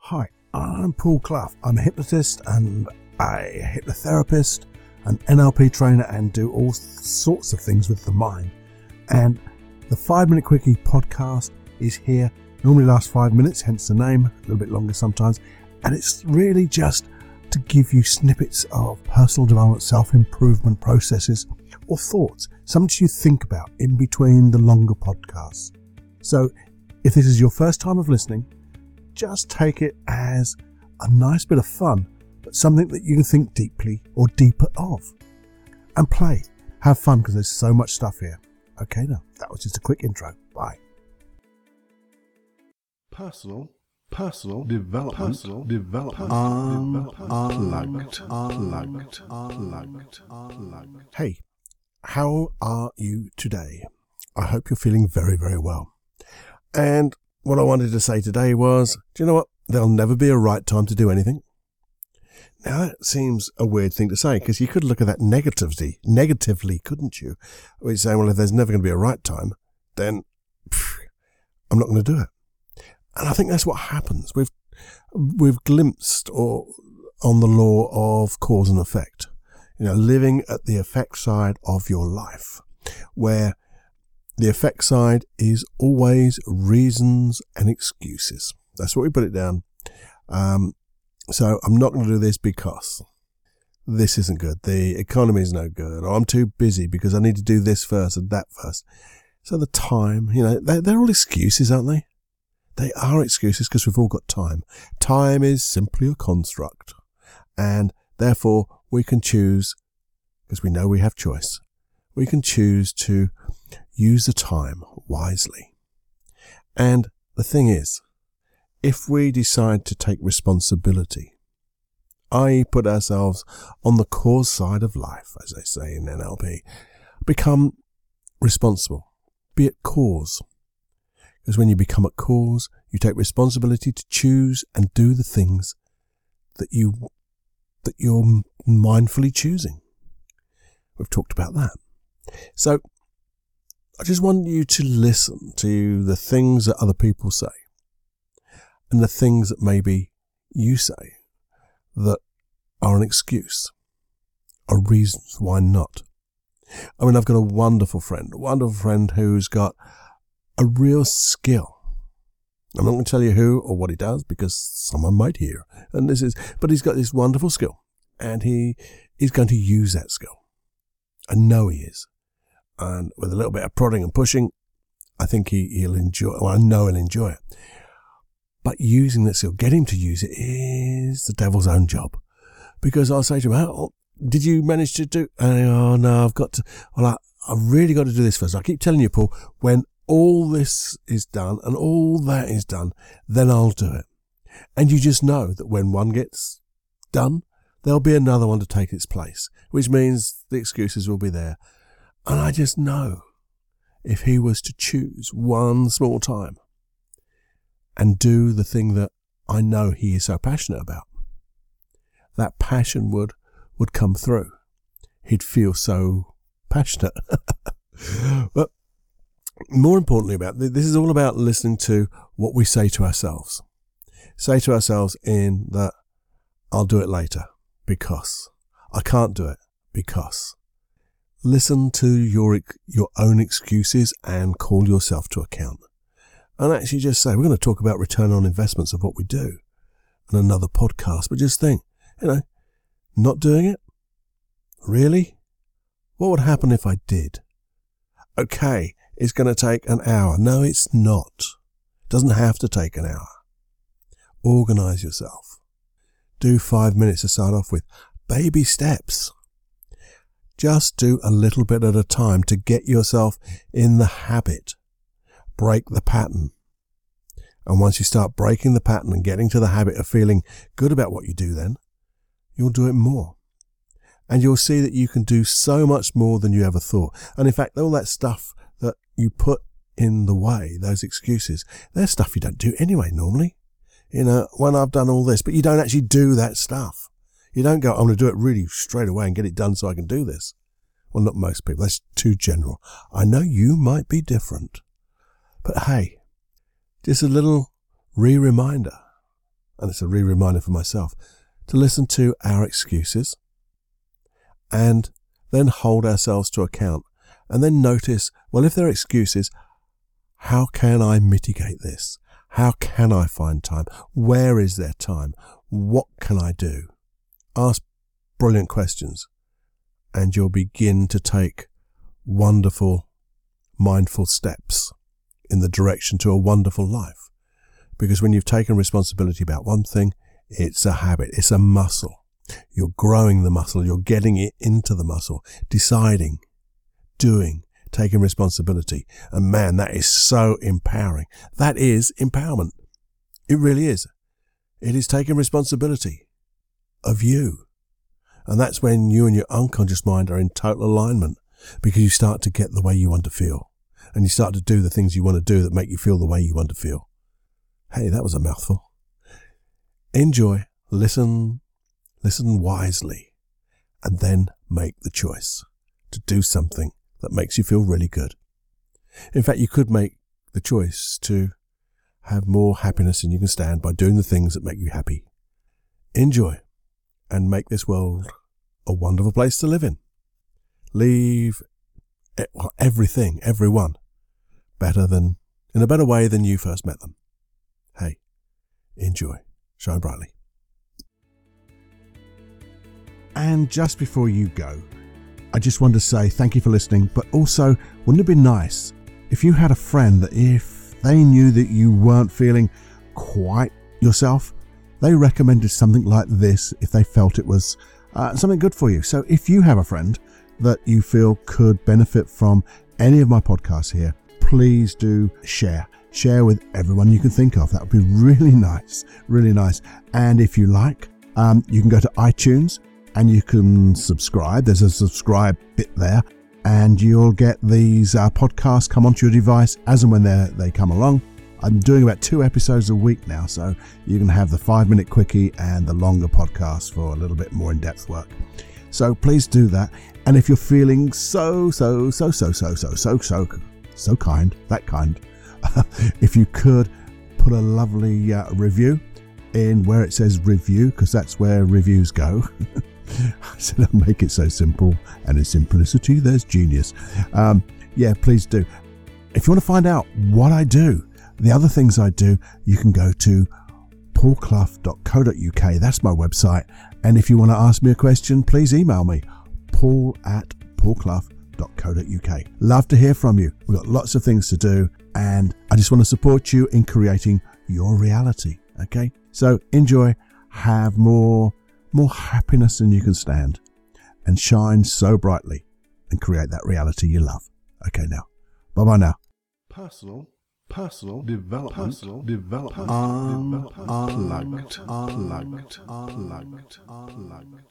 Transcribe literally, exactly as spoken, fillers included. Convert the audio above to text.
Hi, I'm Paul Clough. I'm a hypnotist and a hypnotherapist, an N L P trainer, and do all sorts of things with the mind. And the Five Minute Quickie podcast is here. Normally lasts five minutes, hence the name, a little bit longer sometimes. And it's really just to give you snippets of personal development, self-improvement processes or thoughts, something you think about in between the longer podcasts. So if this is your first time of listening, just take it as a nice bit of fun, but something that you can think deeply or deeper of. And play. Have fun, because there's so much stuff here. Okay, now, that was just a quick intro. Bye. Personal, personal development, personal development, unplugged, unplugged, unplugged, unplugged. Hey, how are you today? I hope you're feeling very, very well. And what I wanted to say today was, do you know what? There'll never be a right time to do anything. Now, that seems a weird thing to say, because you could look at that negatively, negatively, couldn't you? Where you're saying, well, if there's never going to be a right time, then phew, I'm not going to do it. And I think that's what happens. We've we've glimpsed or on the law of cause and effect. You know, living at the effect side of your life, where the effect side is always reasons and excuses. That's what we put it down. Um, so I'm not going to do this because this isn't good. The economy is no good. Or I'm too busy because I need to do this first and that first. So the time, you know, they're, they're all excuses, aren't they? They are excuses because we've all got time. Time is simply a construct. And therefore we can choose, because we know we have choice, we can choose to use the time wisely. And the thing is, if we decide to take responsibility, that is put ourselves on the cause side of life, as they say in N L P, become responsible, be at cause. Because when you become at cause, you take responsibility to choose and do the things that you, that you're mindfully choosing. We've talked about that. So I just want you to listen to the things that other people say and the things that maybe you say that are an excuse, are reasons why not. I mean, I've got a wonderful friend, a wonderful friend who's got a real skill. I'm not going to tell you who or what he does because someone might hear. And this is, but he's got this wonderful skill and he is going to use that skill. I know he is. And with a little bit of prodding and pushing, I think he, he'll enjoy, well, I know he'll enjoy it. But using that skill, getting him to use it is the devil's own job. Because I'll say to him, oh, did you manage to do, oh no, I've got to, well, I, I've really got to do this first. I keep telling you, Paul, when all this is done and all that is done, then I'll do it. And you just know that when one gets done, there'll be another one to take its place, which means the excuses will be there. And I just know if he was to choose one small time and do the thing that I know he is so passionate about, that passion would, would come through. He'd feel so passionate. But more importantly about this is all about listening to what we say to ourselves. Say to ourselves in that I'll do it later because I can't do it because. Listen to your your own excuses and call yourself to account. And actually just say, we're going to talk about return on investments of what we do in another podcast, but just think, you know, not doing it? Really? What would happen if I did? Okay, it's going to take an hour. No, it's not. It doesn't have to take an hour. Organize yourself. Do five minutes to start off with. Baby steps. Just do a little bit at a time to get yourself in the habit. Break the pattern. And once you start breaking the pattern and getting to the habit of feeling good about what you do then, you'll do it more. And you'll see that you can do so much more than you ever thought. And in fact, all that stuff that you put in the way, those excuses, they're stuff you don't do anyway normally. You know, when I've done all this, but you don't actually do that stuff. You don't go, I'm going to do it really straight away and get it done so I can do this. Well, not most people. That's too general. I know you might be different. But hey, just a little re-reminder and it's a re-reminder for myself, to listen to our excuses and then hold ourselves to account and then notice, well, if they're excuses, how can I mitigate this? How can I find time? Where is there time? What can I do? Ask brilliant questions and you'll begin to take wonderful, mindful steps in the direction to a wonderful life. Because when you've taken responsibility about one thing, it's a habit, it's a muscle. You're growing the muscle, you're getting it into the muscle, deciding, doing, taking responsibility. And man, that is so empowering. That is empowerment. It really is. It is taking responsibility of you. And that's when you and your unconscious mind are in total alignment, because you start to get the way you want to feel. And you start to do the things you want to do that make you feel the way you want to feel. Hey, that was a mouthful. Enjoy, listen, listen wisely, and then make the choice to do something that makes you feel really good. In fact, you could make the choice to have more happiness than you can stand by doing the things that make you happy. Enjoy and make this world a wonderful place to live in. Leave everything, everyone, better than, in a better way than you first met them. Hey, enjoy. Shine brightly. And just before you go, I just want to say thank you for listening, but also, wouldn't it be nice if you had a friend that if they knew that you weren't feeling quite yourself, they recommended something like this if they felt it was uh, something good for you. So if you have a friend that you feel could benefit from any of my podcasts here, please do share. Share with everyone you can think of. That would be really nice, really nice. And if you like, um, you can go to iTunes and you can subscribe. There's a subscribe bit there, and you'll get these uh, podcasts come onto your device as and when they come along. I'm doing about two episodes a week now, so you can have the five-minute quickie and the longer podcast for a little bit more in-depth work. So please do that. And if you're feeling so, so, so, so, so, so, so, so, so kind, that kind, if you could put a lovely uh, review in where it says review, because that's where reviews go. I said I'd make it so simple, and in simplicity there's genius. Um, yeah, please do. If you want to find out what I do, the other things I do, you can go to paul clough dot co dot uk. That's my website. And if you want to ask me a question, please email me, paul at paul clough dot co dot uk. Love to hear from you. We've got lots of things to do, and I just want to support you in creating your reality. Okay? So enjoy, have more, more happiness than you can stand, and shine so brightly and create that reality you love. Okay, now. Bye-bye now. Personal Personal development, personal development, unplugged, unplugged, unplugged, unplugged, unplugged.